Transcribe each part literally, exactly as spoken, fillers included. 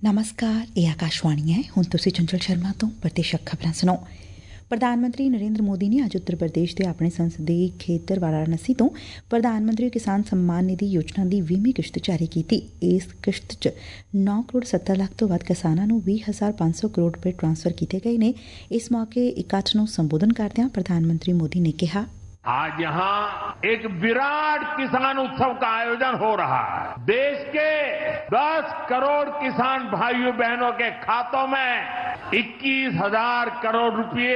नमस्कार, ये आकाशवाणी है। हुण तुसीं चंचल शर्मा तो प्रदेशक खबरां सुणो। प्रधान मंत्री नरेंद्र मोदी ने अज उत्तर प्रदेश के अपने संसदी खेतर वाराणसी तो प्रधानमंत्री किसान सम्मान निधि योजना की ਵੀਹਵੀਂ किश्त जारी की। इस किश्त च नौ करोड़ सत्तर ਲੱਖ ਤੋਂ ਵੱਧ किसानां ਨੂੰ ਵੀਹ ਹਜ਼ਾਰ ਪੰਜ सौ करोड़ रुपए ट्रांसफर किए गए ने। इस मौके इकट्ठ ਨੂੰ संबोधन करदਿਆਂ प्रधानमंत्री मोदी ने कहा, आज यहाँ एक विराट किसान उत्सव का आयोजन हो रहा है। देश के दस करोड़ किसान भाइयों बहनों के खातों में इक्कीस हजार करोड़ रुपए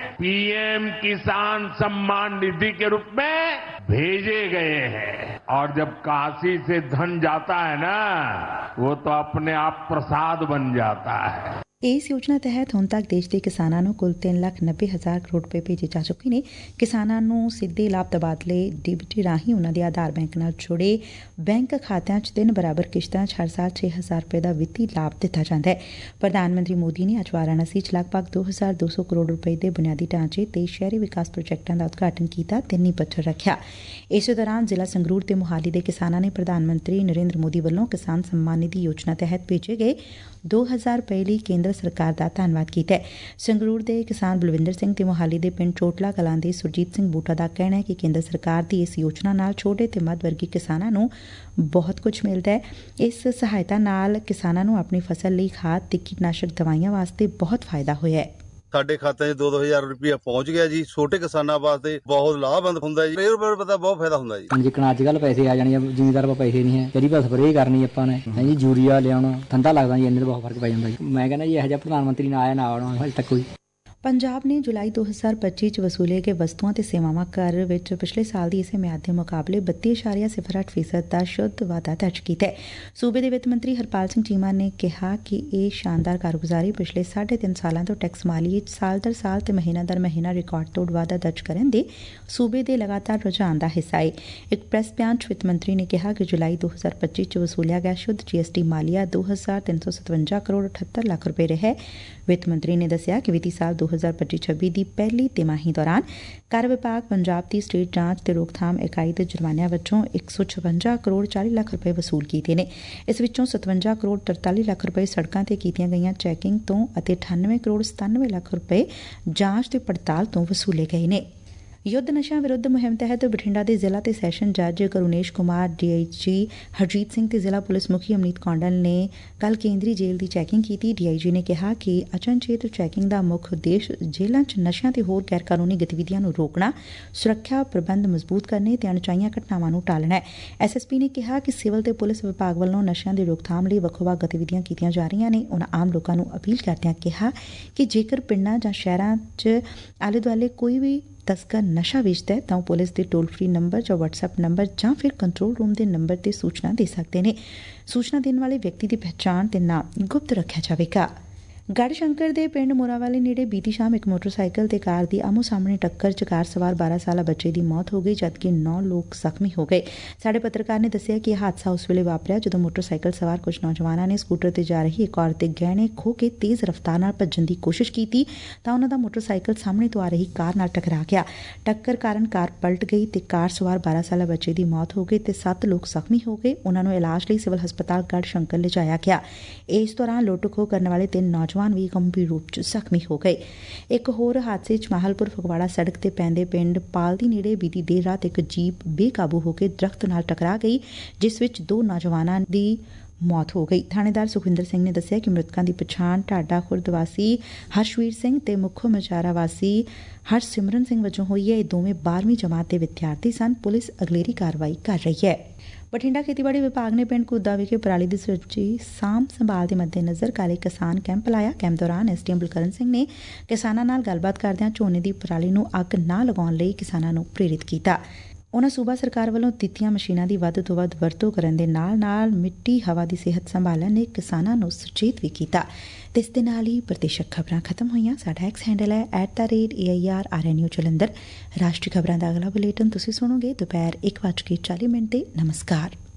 पीएम किसान सम्मान निधि के रूप में भेजे गए हैं। और जब काशी से धन जाता है ना, वो तो अपने आप प्रसाद बन जाता है। इस योजना तहत ਹੁਣ तक देश के किसानों ਨੂੰ कुल तीन ਲੱਖ नब्बे हजार करोड़ रुपए भेजे जा चुके ਨੇ। किसानों ਨੂੰ ਸਿੱਧੇ ਲਾਭ ਤਬਾਦਲੇ ਡੀਬੀਟੀ ਰਾਹੀਂ ਉਹਨਾਂ ਦੇ ਆਧਾਰ ਬੈਂਕ ਨਾਲ ਜੁੜੇ ਬੈਂਕ ਖਾਤਿਆਂ 'ਚ ਤਿੰਨ ਬਰਾਬਰ ਕਿਸ਼ਤਾਂ 'ਚ ਹਰ ਸਾਲ ਛੇ ਹਜ਼ਾਰ ਰੁਪਏ ਦਾ ਵਿੱਤੀ ਲਾਭ ਦਿੱਤਾ ਜਾਂਦਾ ਹੈ। ਪ੍ਰਧਾਨ ਮੰਤਰੀ ਮੋਦੀ ਨੇ ਅੱਜ ਵਾਰਾਣਸੀ 'ਚ ਲਗਭਗ ਦੋ ਹਜ਼ਾਰ ਦੋ ਸੌ ਕਰੋੜ ਰੁਪਏ ਦੇ ਬੁਨਿਆਦੀ ਢਾਂਚੇ ਤੇ ਸ਼ਹਿਰੀ ਵਿਕਾਸ ਪ੍ਰੋਜੈਕਟਾਂ ਦਾ ਉਦਘਾਟਨ ਕੀਤਾ ਤੇ ਨੀਂਹ ਪੱਥਰ ਰੱਖਿਆ। ਇਸੇ ਦੌਰਾਨ ਜ਼ਿਲ੍ਹਾ ਸੰਗਰੂਰ ਤੇ ਮੁਹਾਲੀ ਦੇ ਕਿਸਾਨਾਂ ਨੇ ਪ੍ਰਧਾਨ ਮੰਤਰੀ ਨਰਿੰਦਰ ਮੋਦੀ ਵੱਲੋਂ ਕਿਸਾਨ सम्मान निधि योजना तहत भेजे गए दो हजार रुपए ਲਈ ਕੇਂਦਰ ਸਰਕਾਰ ਦਾ ਧੰਨਵਾਦ ਕੀਤਾ ਹੈ। ਸੰਗਰੂਰ ਦੇ ਕਿਸਾਨ ਬਲਵਿੰਦਰ ਸਿੰਘ ਤੇ ਮੁਹਾਲੀ ਦੇ ਪਿੰਡ ਚੋਟਲਾ ਕਲਾਂ ਦੇ ਸੁਰਜੀਤ ਸਿੰਘ ਬੂਟਾ ਦਾ ਕਹਿਣਾ ਹੈ ਕਿ ਕੇਂਦਰ ਸਰਕਾਰ ਦੀ ਇਸ ਯੋਜਨਾ ਨਾਲ ਛੋਟੇ ਤੇ ਮੱਧ ਵਰਗੀ ਕਿਸਾਨਾਂ ਨੂੰ ਬਹੁਤ ਕੁਝ ਮਿਲਦਾ ਹੈ। ਇਸ ਸਹਾਇਤਾ ਨਾਲ ਕਿਸਾਨਾਂ ਨੂੰ ਆਪਣੀ ਫਸਲ ਲਈ ਖਾਦ ਤੇ ਕੀਟਨਾਸ਼ਕ ਦਵਾਈਆਂ ਵਾਸਤੇ ਬਹੁਤ ਫਾਇਦਾ ਹੋਇਆ ਹੈ। ਸਾਡੇ ਖਾਤੇ 'ਚ ਦੋ ਦੋ ਹਜ਼ਾਰ ਰੁਪਇਆ ਪਹੁੰਚ ਗਿਆ ਜੀ। ਛੋਟੇ ਕਿਸਾਨਾਂ ਵਾਸਤੇ ਬਹੁਤ ਲਾਭਵੰਦ ਹੁੰਦਾ ਜੀ। ਰੇਰ ਪਰ ਪਤਾ ਬਹੁਤ ਫਾਇਦਾ ਹੁੰਦਾ ਜੀ। ਜਿੱਕਣ ਅੱਜ ਕੱਲ ਪੈਸੇ ਆ ਜਾਣੇ ਆ, ਜ਼ਿਮੀਦਾਰ ਕੋਲ ਪੈਸੇ ਨਹੀਂ ਹੈ, ਜਿਹੜੀ ਬਸ ਸਪਰੇਅ ਕਰਨੀ ਆਪਾਂ ਨੇ ਹੈ ਜੀ, ਯੂਰੀਆ ਲਿਆਉਣਾ ਠੰਡਾ ਲੱਗਦਾ ਜੀ, ਇੰਨੇ ਦਾ ਬਹੁਤ ਫਰਕ ਪੈ ਜਾਂਦਾ ਜੀ। ਮੈਂ ਕਹਿੰਦਾ ਜੀ ਇਹੋ ਜਿਹਾ ਪ੍ਰਧਾਨ ਮੰਤਰੀ ਨਾ ਆਇਆ ਨਾ ਆਉਣਾ ਹਜੇ ਤੱਕ ਕੋਈ। ਪੰਜਾਬ ਨੇ ਜੁਲਾਈ ਦੋ ਹਜ਼ਾਰ ਪੱਚੀ 'ਚ ਵਸੂਲੇ ਗਏ ਵਸਤੂਆਂ ਤੇ ਸੇਵਾਵਾਂ ਕਰ ਵਿੱਚ ਪਿਛਲੇ ਸਾਲ ਦੀ ਇਸੇ ਮਿਆਦ ਦੇ ਮੁਕਾਬਲੇ ਬੱਤੀ ਇਸ਼ਾਰੀਆ ਸਿਫਰ ਅੱਠ ਫੀਸਦ ਦਾ ਸ਼ੁੱਧ ਵਾਧਾ ਦਰਜ ਕੀਤਾ ਹੈ। ਸੂਬੇ ਦੇ ਵਿੱਤ ਮੰਤਰੀ ਹਰਪਾਲ ਸਿੰਘ ਚੀਮਾ ਨੇ ਕਿਹਾ ਕਿ ਇਹ ਸ਼ਾਨਦਾਰ ਕਾਰਗੁਜ਼ਾਰੀ ਪਿਛਲੇ ਸਾਢੇ ਤਿੰਨ ਸਾਲਾਂ ਤੋਂ ਟੈਕਸ ਮਾਲੀਏ 'ਚ ਸਾਲ ਦਰ ਸਾਲ ਤੇ ਮਹੀਨਾ ਦਰ ਮਹੀਨਾ ਰਿਕਾਰਡ ਤੋੜ ਵਾਧਾ ਦਰਜ ਕਰਨ ਦੇ ਸੂਬੇ ਦੇ ਲਗਾਤਾਰ ਰੁਝਾਨ ਦਾ ਹਿੱਸਾ ਹੈ। ਇੱਕ ਪ੍ਰੈਸ ਬਿਆਨ 'ਚ ਵਿੱਤ ਮੰਤਰੀ ਨੇ ਕਿਹਾ ਕਿ ਜੁਲਾਈ ਦੋ ਹਜ਼ਾਰ ਪੱਚੀ 'ਚ ਵਸੂਲਿਆ ਗਿਆ ਸ਼ੁੱਧ ਜੀਐਸਟੀ ਮਾਲੀਆ ਦੋ ਹਜ਼ਾਰ ਤਿੰਨ ਸੌ ਸਤਵੰਜਾ ਕਰੋੜ ਅਠੱਤਰ ਲੱਖ ਰੁਪਏ ਰਿਹਾ। ਵਿੱਤ ਮੰਤਰੀ ਨੇ ਦੱਸਿਆ ਕਿ ਵਿੱਤੀ ਸਾਲ ਦੋ ਹਜ਼ਾਰ ਪੱਚੀ ਛੱਬੀ ਦੀ ਪਹਿਲੀ ਤਿਮਾਹੀ ਦੌਰਾਨ ਕਰ ਵਿਭਾਗ ਪੰਜਾਬ ਦੀ ਸਟੇਟ ਜਾਂਚ ਤੇ ਰੋਕਥਾਮ ਇਕਾਈ ਦੇ ਜੁਰਮਾਨਿਆਂ ਵਜੋਂ ਇੱਕ ਸੌ ਛਪੰਜਾ ਕਰੋੜ ਚਾਲੀ ਲੱਖ ਰੁਪਏ ਵਸੂਲ ਕੀਤੇ ਨੇ। ਇਸ ਵਿੱਚੋਂ ਸਤਵੰਜਾ ਕਰੋੜ ਤਰਤਾਲੀ ਲੱਖ ਰੁਪਏ ਸੜਕਾਂ ਤੇ ਕੀਤੀਆਂ ਗਈਆਂ ਚੈਕਿੰਗ ਤੋਂ ਅਤੇ ਅਠਾਨਵੇਂ ਕਰੋੜ ਸਤਾਨਵੇਂ ਲੱਖ ਰੁਪਏ ਜਾਂਚ ਤੇ ਪੜਤਾਲ ਤੋਂ ਵਸੂਲੇ ਗਏ ਨੇ। ਯੁੱਧ ਨਸ਼ਿਆਂ ਵਿਰੁੱਧ ਮੁਹਿੰਮ ਤਹਿਤ ਬਠਿੰਡਾ ਦੇ ਜ਼ਿਲ੍ਹਾ ਤੇ ਸੈਸ਼ਨ ਜੱਜ ਕਰੁਨੇਸ਼ ਕੁਮਾਰ, ਡੀਆਈਜੀ ਹਰਜੀਤ ਸਿੰਘ ਤੇ ਜ਼ਿਲ੍ਹਾ ਪੁਲਿਸ ਮੁਖੀ ਅਮਨੀਤ ਕੌਂਡਲ ਨੇ ਕੱਲ ਕੇਂਦਰੀ ਜੇਲ੍ਹ ਦੀ ਚੈਕਿੰਗ ਕੀਤੀ। ਡੀਆਈਜੀ ਨੇ ਕਿਹਾ ਕਿ ਅਚਨਚੇਤ ਚੈਕਿੰਗ ਦਾ ਮੁੱਖ ਉਦੇਸ਼ ਜੇਲ੍ਹਾਂ 'ਚ ਨਸ਼ਿਆਂ ਤੇ ਹੋਰ ਗੈਰ ਕਾਨੂੰਨੀ ਗਤੀਵਿਧੀਆਂ ਨੂੰ ਰੋਕਣਾ, ਸੁਰੱਖਿਆ ਪ੍ਰਬੰਧ ਮਜ਼ਬੂਤ ਕਰਨੇ ਤੇ ਅਣਚਾਹੀਆਂ ਘਟਨਾਵਾਂ ਨੂੰ ਟਾਲਣਾ ਹੈ। ਐਸਐਸਪੀ ਨੇ ਕਿਹਾ ਕਿ ਸਿਵਲ ਤੇ ਪੁਲਿਸ ਵਿਭਾਗ ਵੱਲੋਂ ਨਸ਼ਿਆਂ ਦੀ ਰੋਕਥਾਮ ਲਈ ਵੱਖੋ-ਵੱਖ ਗਤੀਵਿਧੀਆਂ ਕੀਤੀਆਂ ਜਾ ਰਹੀਆਂ ਨੇ। ਉਨ੍ਹਾਂ ਆਮ ਲੋਕਾਂ ਨੂੰ ਅਪੀਲ ਕਰਦਿਆਂ ਕਿਹਾ ਕਿ ਜੇਕਰ ਪਿੰਡਾਂ ਜਾਂ ਸ਼ਹਿਰਾਂ 'ਚ ਆਲੇ ਦੁਆਲੇ ਕੋਈ ਵੀ ਤਸਕਰ ਨਸ਼ਾ ਵੇਚਦਾ ਹੈ ਤਾਂ ਉਹ ਪੁਲਿਸ ਦੇ ਟੋਲ ਫ੍ਰੀ ਨੰਬਰ ਜਾਂ ਵਟਸਐਪ ਨੰਬਰ ਜਾਂ ਫਿਰ ਕੰਟਰੋਲ ਰੂਮ ਦੇ ਨੰਬਰ ਤੇ ਸੂਚਨਾ ਦੇ ਸਕਦੇ ਨੇ। ਸੂਚਨਾ ਦੇਣ ਵਾਲੇ ਵਿਅਕਤੀ ਦੀ ਪਹਿਚਾਣ ਤੇ ਨਾਮ ਗੁਪਤ ਰੱਖਿਆ ਜਾਵੇਗਾ। ਗੜ੍ਹਸ਼ੰਕਰ ਦੇ ਪਿੰਡ ਮੋਰਾਵਾਲੀ ਨੇੜੇ ਬੀਤੀ ਸ਼ਾਮ ਇੱਕ ਮੋਟਰਸਾਈਕਲ ਤੇ ਕਾਰ ਦੀ ਆਮੋ ਸਾਹਮਣੇ ਟੱਕਰ 'ਚ ਕਾਰ ਸਵਾਰ ਬਾਰਾਂ ਸਾਲਾ ਬੱਚੇ ਦੀ ਮੌਤ ਹੋ ਗਈ, ਜਦਕਿ ਨੌ ਲੋਕ ਜ਼ਖਮੀ ਹੋ ਗਏ। ਸਾਡੇ ਪੱਤਰਕਾਰ ਨੇ ਦੱਸਿਆ ਕਿ ਇਹ ਹਾਦਸਾ ਉਸ ਵੇਲੇ ਵਾਪਰਿਆ ਜਦੋਂ ਮੋਟਰਸਾਈਕਲ ਸਵਾਰ ਕੁਝ ਨੌਜਵਾਨਾਂ ਨੇ ਸਕੂਟਰ ਤੇ ਜਾ ਰਹੀ ਇੱਕ ਔਰਤ ਦੇ ਗਹਿਣੇ ਖੋਹ ਕੇ ਤੇਜ਼ ਰਫ਼ਤਾਰ ਨਾਲ ਭੱਜਣ ਦੀ ਕੋਸ਼ਿਸ਼ ਕੀਤੀ ਤਾਂ ਉਹਨਾਂ ਦਾ ਮੋਟਰਸਾਈਕਲ ਸਾਹਮਣੇ ਤੋਂ ਆ ਰਹੀ ਕਾਰ ਨਾਲ ਟਕਰਾ ਗਿਆ। ਟੱਕਰ ਕਾਰਨ ਕਾਰ ਪਲਟ ਗਈ ਤੇ ਕਾਰ ਸਵਾਰ ਬਾਰਾਂ ਸਾਲਾ ਬੱਚੇ ਦੀ ਮੌਤ ਹੋ ਗਈ ਤੇ ਸੱਤ ਲੋਕ ਜ਼ਖਮੀ ਹੋ ਗਏ। ਉਹਨਾਂ ਨੂੰ ਇਲਾਜ ਲਈ ਸਿਵਲ ਹਸਪਤਾਲ ਗੜ੍ਹਸ਼ੰਕਰ ਲਿਜਾਇਆ ਗਿਆ। ਇਸ ਦੌਰਾਨ ਲੁੱਟ ਖੋਹ ਕਰਨ ਵਾਲੇ ਤਿੰਨ ਨੌਜਵਾਨ ਵੀ ਗੰਭੀਰ ਰੂਪ 'ਚ ਜ਼ਖਮੀ ਹੋ ਗਏ। ਇੱਕ ਹੋਰ ਹਾਦਸੇ 'ਚ ਮਾਹਲਪੁਰ ਫਗਵਾੜਾ ਸੜਕ ਤੇ ਪੈਂਦੇ ਪਿੰਡ ਪਾਲਦੀ ਨੇੜੇ ਬੀਤੀ ਦੇਰ ਰਾਤ ਇੱਕ ਜੀਪ ਬੇਕਾਬੂ ਹੋ ਕੇ ਦਰਖਤ ਨਾਲ ਟਕਰਾ ਗਈ, ਜਿਸ ਵਿੱਚ ਦੋ ਨੌਜਵਾਨਾਂ ਦੀ ਮੌਤ ਹੋ ਗਈ। ਥਾਣੇਦਾਰ ਸੁਖਵਿੰਦਰ ਸਿੰਘ ਨੇ ਦੱਸਿਆ ਕਿ ਮ੍ਰਿਤਕਾਂ ਦੀ ਪਛਾਣ ਢਾਡਾ ਖੁਰਦ ਵਾਸੀ ਹਰਸ਼ਵੀਰ ਸਿੰਘ ਤੇ ਮੁੱਖੋ ਮਜਾਰਾ ਵਾਸੀ ਹਰਸਿਮਰਨ ਸਿੰਘ ਵਜੋਂ ਹੋਈ ਹੈ। ਇਹ ਦੋਵੇਂ ਬਾਰ੍ਹਵੀਂ ਜਮਾਤ ਦੇ ਵਿਦਿਆਰਥੀ ਸਨ। ਪੁਲਿਸ ਅਗਲੇਰੀ ਕਾਰਵਾਈ ਕਰ ਰਹੀ ਹੈ। ਬਠਿੰਡਾ ਖੇਤੀਬਾੜੀ ਵਿਭਾਗ ਨੇ ਪਿੰਡ ਘੁੱਦਾ ਵਿਖੇ ਪਰਾਲੀ ਦੀ ਸੁਚੱਜੀ ਸਾਂਭ ਸੰਭਾਲ ਦੇ ਮੱਦੇਨਜ਼ਰ ਕੱਲ੍ਹ ਇੱਕ ਕਿਸਾਨ ਕੈਂਪ ਲਾਇਆ। ਕੈਂਪ ਦੌਰਾਨ ਐਸਡੀਐਮ ਬਲਕਰਨ ਸਿੰਘ ਨੇ ਕਿਸਾਨਾਂ ਨਾਲ ਗੱਲਬਾਤ ਕਰਦਿਆਂ ਝੋਨੇ ਦੀ ਪਰਾਲੀ ਨੂੰ ਅੱਗ ਨਾ ਲਗਾਉਣ ਲਈ ਕਿਸਾਨਾਂ ਨੂੰ ਪ੍ਰੇਰਿਤ ਕੀਤਾ। ਉਨ੍ਹਾਂ ਸੂਬਾ ਸਰਕਾਰ ਵੱਲੋਂ ਦਿੱਤੀਆਂ ਮਸ਼ੀਨਾਂ ਦੀ ਵੱਧ ਤੋਂ ਵੱਧ ਵਰਤੋਂ ਕਰਨ ਦੇ ਨਾਲ ਨਾਲ ਮਿੱਟੀ ਹਵਾ ਦੀ ਸਿਹਤ ਸੰਭਾਲਣ ਲਈ ਕਿਸਾਨਾਂ ਨੂੰ ਸੁਚੇਤ ਵੀ ਕੀਤਾ। ਤੇ ਇਸ ਦੇ ਨਾਲ ਹੀ ਪ੍ਰਤੀਸ਼ਤ ਖਬਰਾਂ ਖਤਮ ਹੋਈਆਂ। ਸਾਡਾ ਐਕਸ ਹੈਂਡਲ ਹੈ at the rate A I R R N U Jalandhar. ਰਾਸ਼ਟਰੀ ਖਬਰਾਂ ਦਾ ਅਗਲਾ ਬੁਲੇਟਿਨ ਤੁਸੀਂ ਸੁਣੋਗੇ ਦੁਪਹਿਰ ਇੱਕ ਵੱਜ ਕੇ ਚਾਲੀ ਮਿੰਟ ਤੇ। ਨਮਸਕਾਰ।